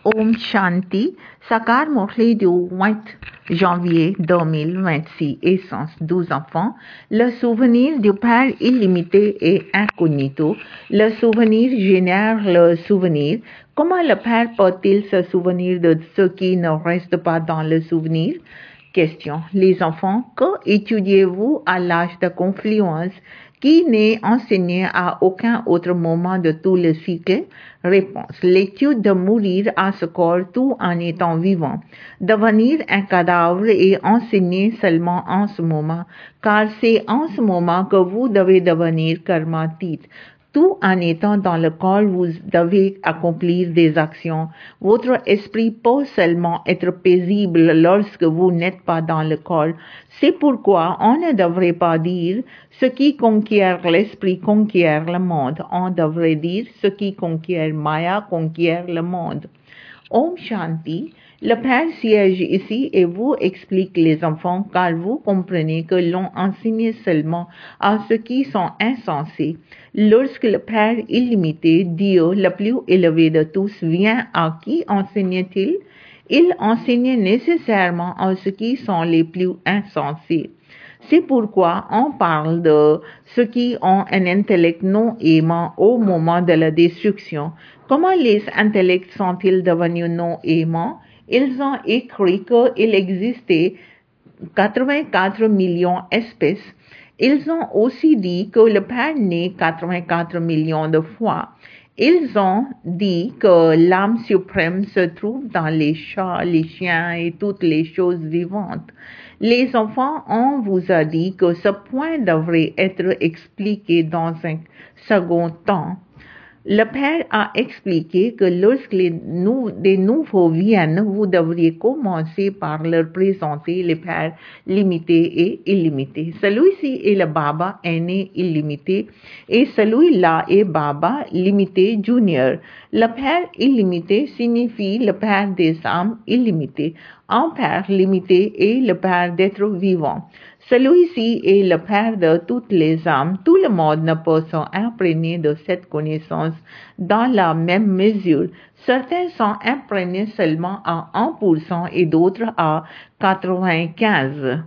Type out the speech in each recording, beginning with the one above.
Om Shanti, Sakar Morley du 20 janvier 2026, essence 12 enfants, le souvenir du Père illimité et incognito, le souvenir génère le souvenir. Comment le Père peut-il se souvenir de ce qui ne reste pas dans le souvenir? Question. Les enfants, que étudiez-vous à l'âge de confluence qui n'est enseigné à aucun autre moment de tout le cycle? Réponse. L'étude de mourir à ce corps tout en étant vivant. Devenir un cadavre est enseigné seulement en ce moment, car c'est en ce moment que vous devez devenir karmatit. Tout en étant dans le corps, vous devez accomplir des actions. Votre esprit peut seulement être paisible lorsque vous n'êtes pas dans le corps. C'est pourquoi on ne devrait pas dire ce qui conquiert l'esprit conquiert le monde. On devrait dire ce qui conquiert Maya conquiert le monde. Om Shanti. Le Père siège ici et vous explique les enfants car vous comprenez que l'on enseigne seulement à ceux qui sont insensés. Lorsque le Père illimité, Dieu le plus élevé de tous, vient, à qui enseigne-t-il? Il enseigne nécessairement à ceux qui sont les plus insensés. C'est pourquoi on parle de ceux qui ont un intellect non aimant au moment de la destruction. Comment les intellects sont-ils devenus non aimants? Ils ont écrit qu'il existait 84 millions d'espèces. Ils ont aussi dit que le Père naît 84 millions de fois. Ils ont dit que l'âme suprême se trouve dans les chats, les chiens et toutes les choses vivantes. Les enfants, on vous a dit que ce point devrait être expliqué dans un second temps. Le Père a expliqué que lorsque des nouveaux viennent, vous devriez commencer par leur présenter les Pères limités et illimités. Celui-ci est le Baba aîné illimité et celui-là est Baba limité junior. Le Père illimité signifie le Père des âmes illimitées. Un Père limité est le Père d'être vivant. Celui-ci est le Père de toutes les âmes. Tout le monde ne peut s'imprégner de cette connaissance dans la même mesure. Certains sont imprégnés seulement à 1% et d'autres à 95%.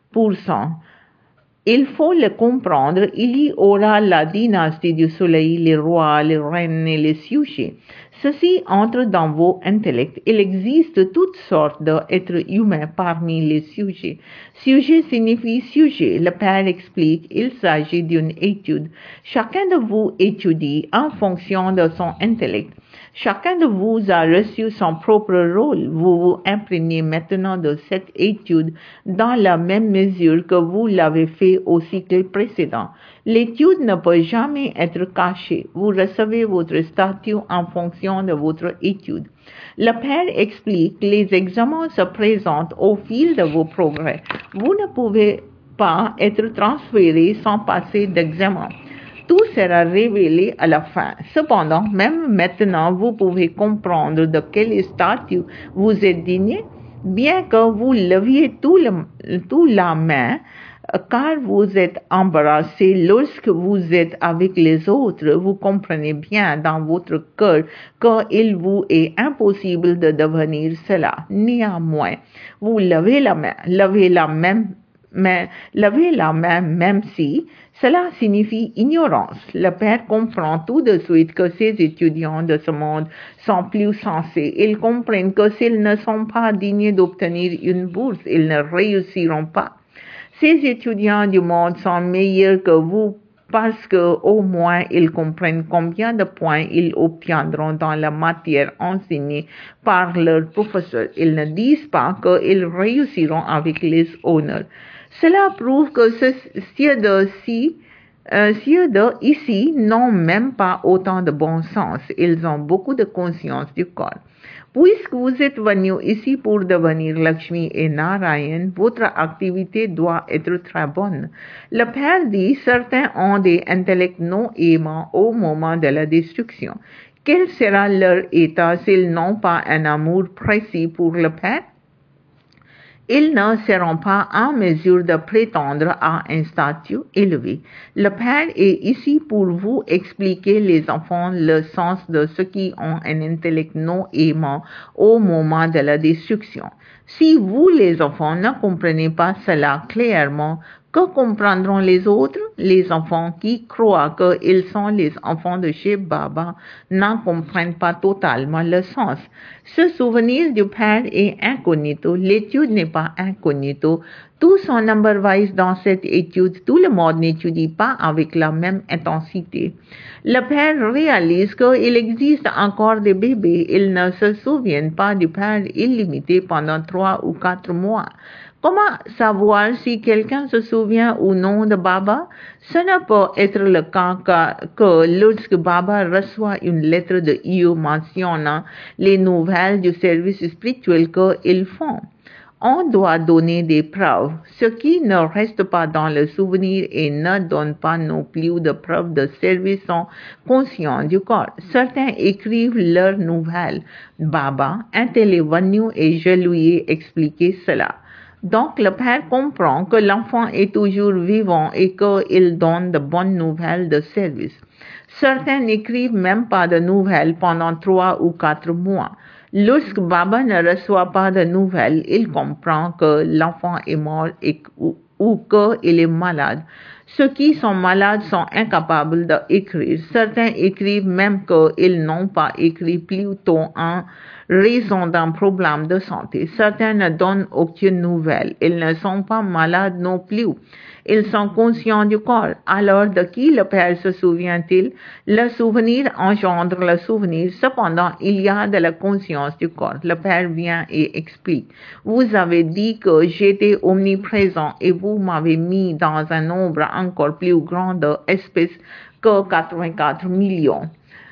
Il faut le comprendre, il y aura la dynastie du soleil, les rois, les reines et les sujets. Ceci entre dans vos intellects. Il existe toutes sortes d'êtres humains parmi les sujets. Sujet signifie sujet. Le Père explique, il s'agit d'une étude. Chacun de vous étudie en fonction de son intellect. Chacun de vous a reçu son propre rôle. Vous vous imprégnez maintenant de cette étude dans la même mesure que vous l'avez fait au cycle précédent. L'étude ne peut jamais être cachée. Vous recevez votre statut en fonction de votre étude. Le Père explique, les examens se présentent au fil de vos progrès. Vous ne pouvez pas être transféré sans passer d'examen. Tout sera révélé à la fin. Cependant, même maintenant, vous pouvez comprendre de quel statut vous êtes digné, bien que vous leviez tout la main, car vous êtes embarrassé lorsque vous êtes avec les autres. Vous comprenez bien dans votre cœur qu'il vous est impossible de devenir cela. Néanmoins, vous levez la main même si cela signifie ignorance. Le Père comprend tout de suite que ces étudiants de ce monde sont plus sensés. Ils comprennent que s'ils ne sont pas dignes d'obtenir une bourse, ils ne réussiront pas. Ces étudiants du monde sont meilleurs que vous parce que au moins ils comprennent combien de points ils obtiendront dans la matière enseignée par leur professeur. Ils ne disent pas qu'ils réussiront avec les honneurs. Cela prouve que ceux ici n'ont même pas autant de bon sens. Ils ont beaucoup de conscience du corps. Puisque vous êtes venus ici pour devenir Lakshmi et Narayan, votre activité doit être très bonne. Le Père dit, certains ont des intellects non aimants au moment de la destruction. Quel sera leur état s'ils n'ont pas un amour précis pour le Père? Ils ne seront pas en mesure de prétendre à un statut élevé. Le Père est ici pour vous expliquer, les enfants, le sens de ceux qui ont un intellect non aimant au moment de la destruction. Si vous, les enfants, ne comprenez pas cela clairement, que comprendront les autres? Les enfants qui croient qu'ils sont les enfants de chez Baba n'en comprennent pas totalement le sens. Ce souvenir du Père est incognito. L'étude n'est pas incognito. Tous sont number-wise dans cette étude. Tout le monde n'étudie pas avec la même intensité. Le Père réalise qu'il existe encore des bébés. Ils ne se souviennent pas du Père illimité pendant 3 ou 4 mois. Comment savoir si quelqu'un se souvient ou non de Baba? Ce ne peut être le cas que lorsque Baba reçoit une lettre de Io mentionnant les nouvelles du service spirituel qu'ils font. On doit donner des preuves. Ce qui ne reste pas dans le souvenir et ne donne pas non plus de preuves de service sont conscients du corps. Certains écrivent leurs nouvelles. Baba est venu et je lui ai expliqué cela. Donc, le Père comprend que l'enfant est toujours vivant et qu'il donne de bonnes nouvelles de service. Certains n'écrivent même pas de nouvelles pendant 3 ou 4 mois. Lorsque Baba ne reçoit pas de nouvelles, il comprend que l'enfant est mort ou qu'il est malade. Ceux qui sont malades sont incapables d'écrire. Certains écrivent même qu'ils n'ont pas écrit plus tôt en raison d'un problème de santé. Certains ne donnent aucune nouvelle. Ils ne sont pas malades non plus. Ils sont conscients du corps. Alors, de qui le Père se souvient-il? Le souvenir engendre le souvenir. Cependant, il y a de la conscience du corps. Le Père vient et explique. Vous avez dit que j'étais omniprésent et vous m'avez mis dans un nombre encore plus grand d'espèces que 84 millions.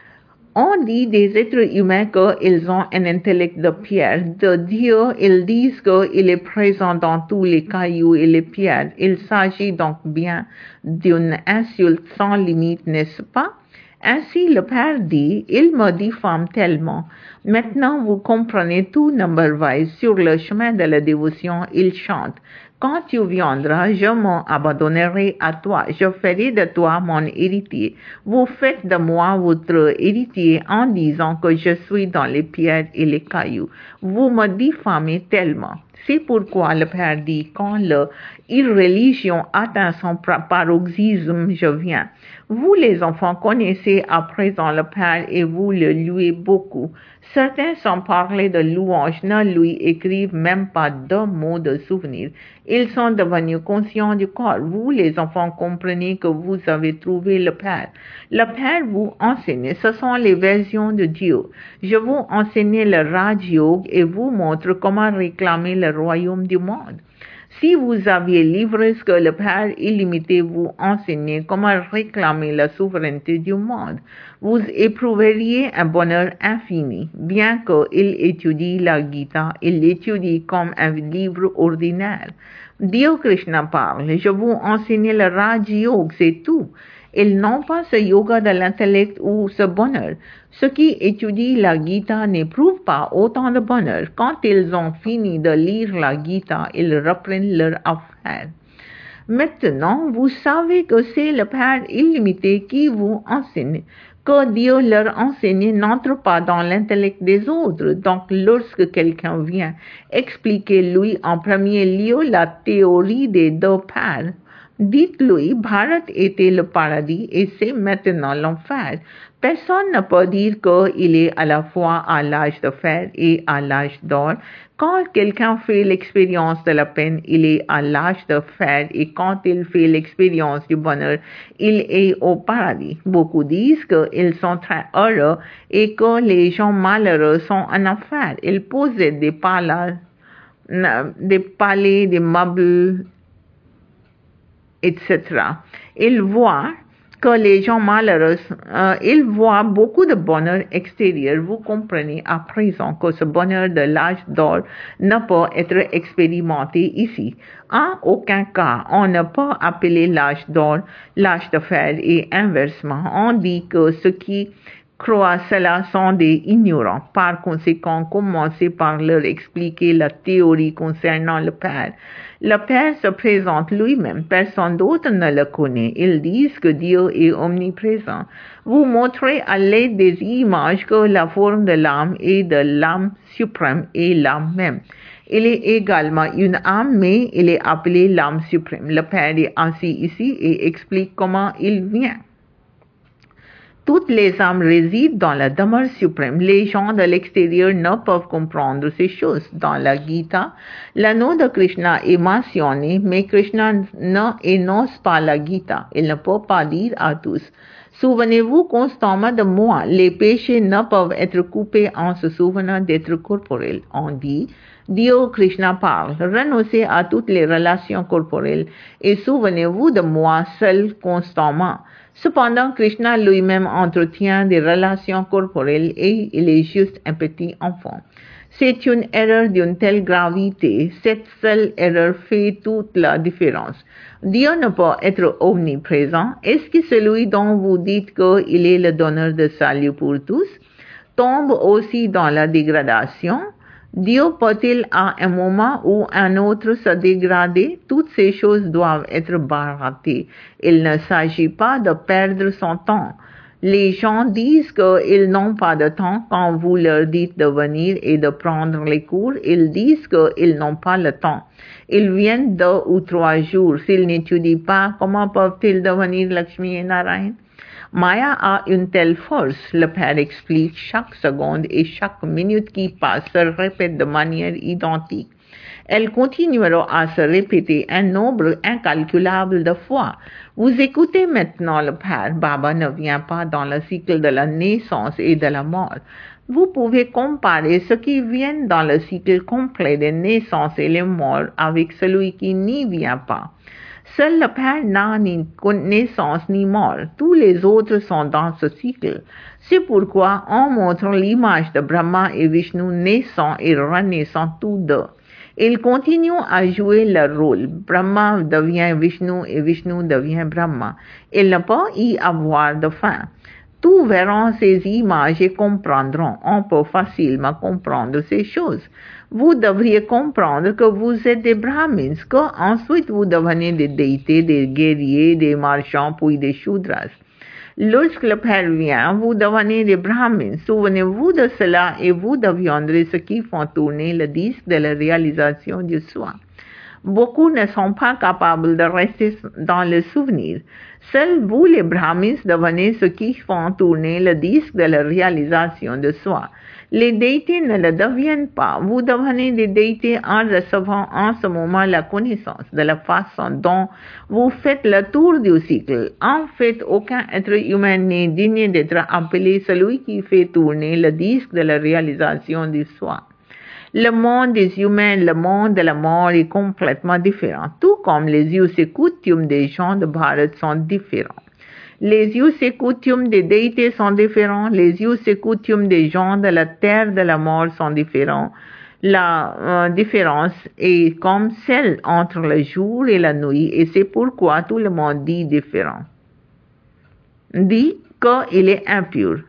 On dit des êtres humains qu'ils ont un intellect de pierre. De Dieu, ils disent qu'il est présent dans tous les cailloux et les pierres. Il s'agit donc bien d'une insulte sans limite, n'est-ce pas? Ainsi, le Père dit, il me diffame tellement. Maintenant, vous comprenez tout number-wise. Sur le chemin de la dévotion, il chante. Quand tu viendras, je m'abandonnerai à toi. Je ferai de toi mon héritier. Vous faites de moi votre héritier en disant que je suis dans les pierres et les cailloux. Vous me diffamez tellement. C'est pourquoi le Père dit, quand l'irreligion atteint son paroxysme, je viens. Vous, les enfants, connaissez à présent le Père et vous le louez beaucoup. Certains, sans parler de louange, ne lui écrivent même pas 2 mots de souvenir. Ils sont devenus conscients du corps. Vous, les enfants, comprenez que vous avez trouvé le Père. Le Père vous enseigne. Ce sont les versions de Dieu. Je vous enseigne le Raj Yoga et vous montre comment réclamer le royaume du monde. Si vous aviez livré ce que le Père illimité vous enseignait, comment réclamer la souveraineté du monde, vous éprouveriez un bonheur infini. Bien qu'il étudie la Gita, il l'étudie comme un livre ordinaire. Dieu Krishna parle, je vous enseigne le Raj Yoga, c'est tout. Ils n'ont pas ce yoga de l'intellect ou ce bonheur. Ceux qui étudient la Gita n'éprouvent pas autant de bonheur. Quand ils ont fini de lire la Gita, ils reprennent leur affaire. Maintenant, vous savez que c'est le Père illimité qui vous enseigne. Que Dieu leur enseigne n'entre pas dans l'intellect des autres. Donc, lorsque quelqu'un vient expliquer-lui en premier lieu la théorie des 2 pères, dites-lui, Bharat était le paradis et c'est maintenant l'enfer. Personne ne peut dire qu'il est à la fois à l'âge de fer et à l'âge d'or. Quand quelqu'un fait l'expérience de la peine, il est à l'âge de fer et quand il fait l'expérience du bonheur, il est au paradis. Beaucoup disent qu'ils sont très heureux et que les gens malheureux sont en enfer. Ils possèdent des palais, des meubles, etc. Ils voient que les gens malheureux, ils voient beaucoup de bonheur extérieur. Vous comprenez à présent que ce bonheur de l'âge d'or ne peut être expérimenté ici. En aucun cas, on ne peut appeler l'âge d'or l'âge de fer et inversement. On dit que ce qui croient cela sont des ignorants. Par conséquent, commencez par leur expliquer la théorie concernant le Père. Le Père se présente lui-même, personne d'autre ne le connaît. Ils disent que Dieu est omniprésent. Vous montrez à l'aide des images que la forme de l'âme et de l'âme suprême est l'âme même. Il est également une âme, mais il est appelé l'âme suprême. Le Père est assis ici et explique comment il vient. Toutes les âmes résident dans la demeure suprême. Les gens de l'extérieur ne peuvent comprendre ces choses. Dans la Gita, le nom de Krishna est mentionné, mais Krishna n'énonce pas la Gita. Il ne peut pas dire à tous. Souvenez-vous constamment de moi. Les péchés ne peuvent être coupés en se souvenant d'être corporels. On dit, Dieu Krishna parle, renoncez à toutes les relations corporelles et souvenez-vous de moi seul constamment. Cependant, Krishna lui-même entretient des relations corporelles et il est juste un petit enfant. C'est une erreur d'une telle gravité. Cette seule erreur fait toute la différence. Dieu ne peut être omniprésent. Est-ce que celui dont vous dites qu'il est le donneur de salut pour tous tombe aussi dans la dégradation? Dieu peut-il à un moment ou un autre se dégrader? Toutes ces choses doivent être baratées. Il ne s'agit pas de perdre son temps. Les gens disent qu'ils n'ont pas de temps quand vous leur dites de venir et de prendre les cours. Ils disent qu'ils n'ont pas le temps. Ils viennent 2 ou 3 jours. S'ils n'étudient pas, comment peuvent-ils devenir Lakshmi et Narayan? Maya a une telle force, le Père explique, chaque seconde et chaque minute qui passe se répète de manière identique. Elle continuera à se répéter un nombre incalculable de fois. Vous écoutez maintenant le Père. Baba ne vient pas dans le cycle de la naissance et de la mort. Vous pouvez comparer ce qui vient dans le cycle complet des naissances et les morts avec celui qui n'y vient pas. Seul le Père n'a ni naissance ni mort. Tous les autres sont dans ce cycle. C'est pourquoi on montre l'image de Brahma et Vishnu naissant et renaissant tous deux. Ils continuent à jouer leur rôle. Brahma devient Vishnu et Vishnu devient Brahma. Il ne peut y avoir de fin. Tous verront ces images et comprendront. On peut facilement comprendre ces choses. Vous devriez comprendre que vous êtes des brahmins, qu'ensuite vous devenez des déités, des guerriers, des marchands, puis des shudras. Lorsque le Père vient, vous devenez des brahmins. Souvenez-vous de cela et vous deviendrez ceux qui font tourner le disque de la réalisation du soi. Beaucoup ne sont pas capables de rester dans le souvenir. Seuls vous, les brahmins, devenez ceux qui font tourner le disque de la réalisation de soi. Les déités ne le deviennent pas. Vous devenez des déités en recevant en ce moment la connaissance de la façon dont vous faites le tour du cycle. En fait, aucun être humain n'est digne d'être appelé celui qui fait tourner le disque de la réalisation du soi. Le monde des humains, le monde de la mort est complètement différent, tout comme les us et coutumes des gens de Bharat sont différents. Les us et coutumes des déités sont différents, les us et coutumes des gens de la terre de la mort sont différents. La différence est comme celle entre le jour et la nuit, et c'est pourquoi tout le monde dit différent. Dit qu'il est impur.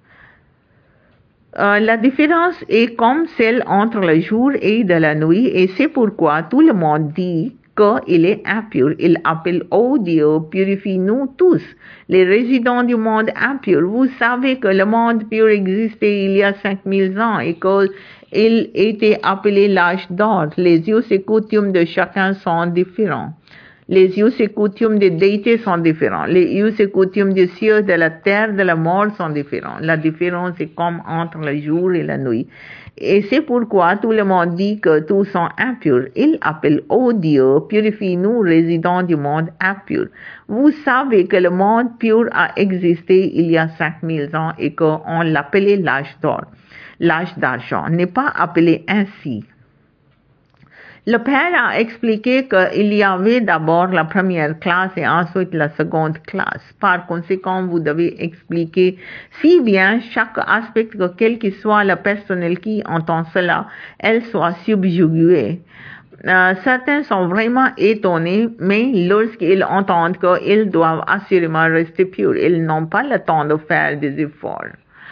La différence est comme celle entre le jour et de la nuit, et c'est pourquoi tout le monde dit qu'il est impur. Il appelle, ô Dieu, purifie-nous tous, les résidents du monde impur. Vous savez que le monde pur existait il y a 5000 ans et qu'il était appelé l'âge d'or. Les us et coutumes de chacun sont différents. Les us et coutumes des déités sont différents. Les us et coutumes des cieux, de la terre, de la mort sont différents. La différence est comme entre le jour et la nuit. Et c'est pourquoi tout le monde dit que tous sont impurs. Il appelle, ô Dieu, purifie-nous, résidents du monde impur. Vous savez que le monde pur a existé il y a 5000 ans et qu'on l'appelait l'âge d'or. L'âge d'argent n'est pas appelé ainsi. Le Père a expliqué qu'il y avait d'abord la première classe et ensuite la seconde classe. Par conséquent, vous devez expliquer si bien chaque aspect que quelle que soit la personne qui entend cela, elle soit subjuguée. Certains sont vraiment étonnés, mais lorsqu'ils entendent qu'ils doivent assurément rester purs, ils n'ont pas le temps de faire des efforts.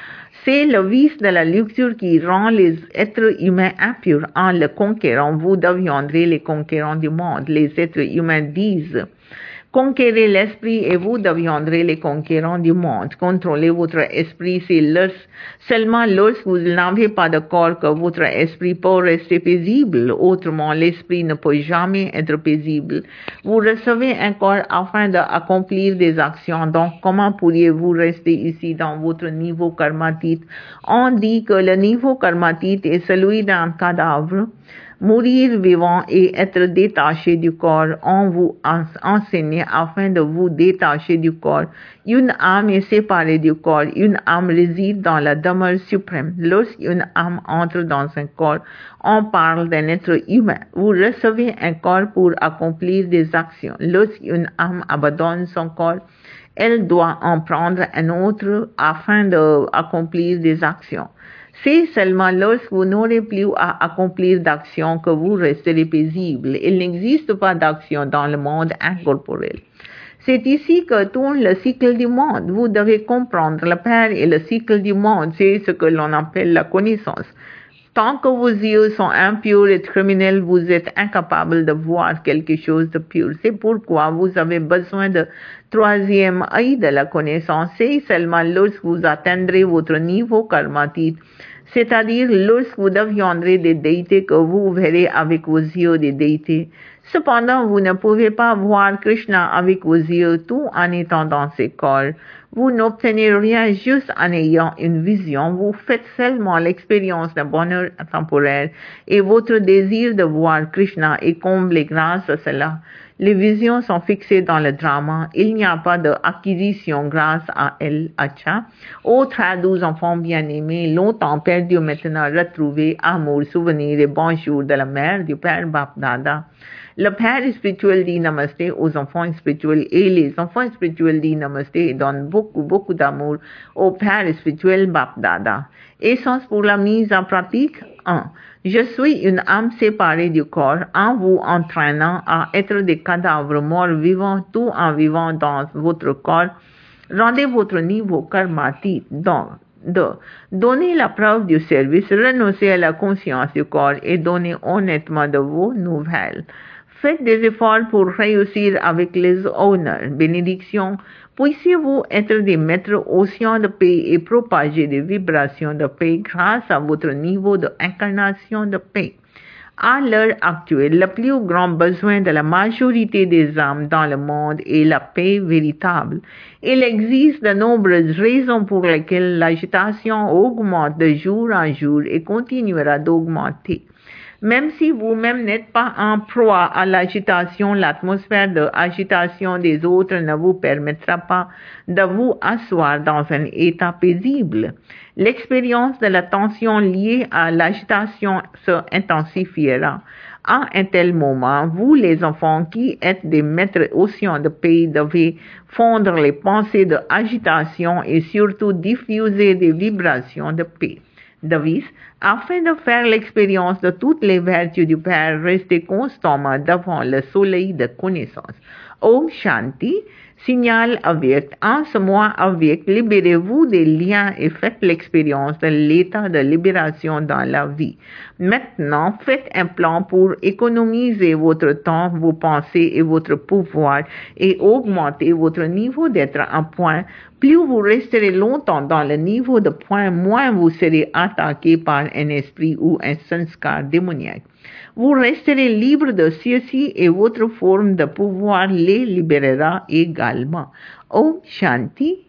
C'est le vice de la luxure qui rend les êtres humains impurs. En le conquérant, vous deviendrez les conquérants du monde. Les êtres humains disent: conquérez l'esprit et vous deviendrez les conquérants du monde. Contrôlez votre esprit, c'est seulement lorsque vous n'avez pas de corps que votre esprit peut rester paisible. Autrement, l'esprit ne peut jamais être paisible. Vous recevez un corps afin d'accomplir des actions. Donc, comment pourriez-vous rester ici dans votre niveau karmatique? On dit que le niveau karmatique est celui d'un cadavre. Mourir vivant et être détaché du corps, on vous enseigne afin de vous détacher du corps. Une âme est séparée du corps, une âme réside dans la demeure suprême. Lorsqu'une âme entre dans un corps, on parle d'un être humain. Vous recevez un corps pour accomplir des actions. Lorsqu'une âme abandonne son corps, elle doit en prendre un autre afin d'accomplir des actions. C'est seulement lorsque vous n'aurez plus à accomplir d'actions que vous resterez paisible. Il n'existe pas d'action dans le monde incorporel. C'est ici que tourne le cycle du monde. Vous devez comprendre le Père et le cycle du monde. C'est ce que l'on appelle la connaissance. Tant que vos yeux sont impurs et criminels, vous êtes incapable de voir quelque chose de pur. C'est pourquoi vous avez besoin de troisième œil de la connaissance. C'est seulement lorsque vous atteindrez votre niveau karmatique, c'est-à-dire lorsque vous deviendrez des déités, que vous verrez avec vos yeux des déités. Cependant, vous ne pouvez pas voir Krishna avec vos yeux tout en étant dans ses corps. Vous n'obtenez rien juste en ayant une vision. Vous faites seulement l'expérience d'un bonheur temporaire et votre désir de voir Krishna est comblé grâce à cela. Les visions sont fixées dans le drama. Il n'y a pas d'acquisition grâce à elle. Acha. Ô 12 enfants bien-aimés, longtemps perdus, maintenant retrouvés, amour, souvenir et bonjour de la mère du Père Bap-Dada. Le Père spirituel dit namasté aux enfants spirituels et les enfants spirituels disent namasté et donnent beaucoup d'amour au Père spirituel Bap-Dada. Essence pour la mise en pratique 1. Je suis une âme séparée du corps en vous entraînant à être des cadavres morts vivants tout en vivant dans votre corps. Rendez votre niveau karmatique. Donc, 2. Donnez la preuve du service, renoncez à la conscience du corps et donnez honnêtement de vos nouvelles. Faites des efforts pour réussir avec les honneurs. Bénédiction. Puissiez-vous être des maîtres océans de paix et propager des vibrations de paix grâce à votre niveau d'incarnation de paix. À l'heure actuelle, le plus grand besoin de la majorité des âmes dans le monde est la paix véritable. Il existe de nombreuses raisons pour lesquelles l'agitation augmente de jour en jour et continuera d'augmenter. Même si vous-même n'êtes pas en proie à l'agitation, l'atmosphère d'agitation des autres ne vous permettra pas de vous asseoir dans un état paisible. L'expérience de la tension liée à l'agitation se intensifiera. À un tel moment, vous les enfants qui êtes des maîtres océans de paix devez fondre les pensées d'agitation et surtout diffuser des vibrations de paix. Devise, afin de faire l'expérience de toutes les vertus du Père, restez constamment devant le soleil de connaissance. Om Shanti, signal avyekt. En ce mois avyekt, libérez-vous des liens et faites l'expérience de l'état de libération dans la vie. Maintenant, faites un plan pour économiser votre temps, vos pensées et votre pouvoir et augmenter votre niveau d'être en point. Plus vous resterez longtemps dans le niveau de point, moins vous serez attaqué par un esprit ou un sanskar démoniaque. Vous resterez libre de ceci et votre forme de pouvoir les libérera également. Om Shanti.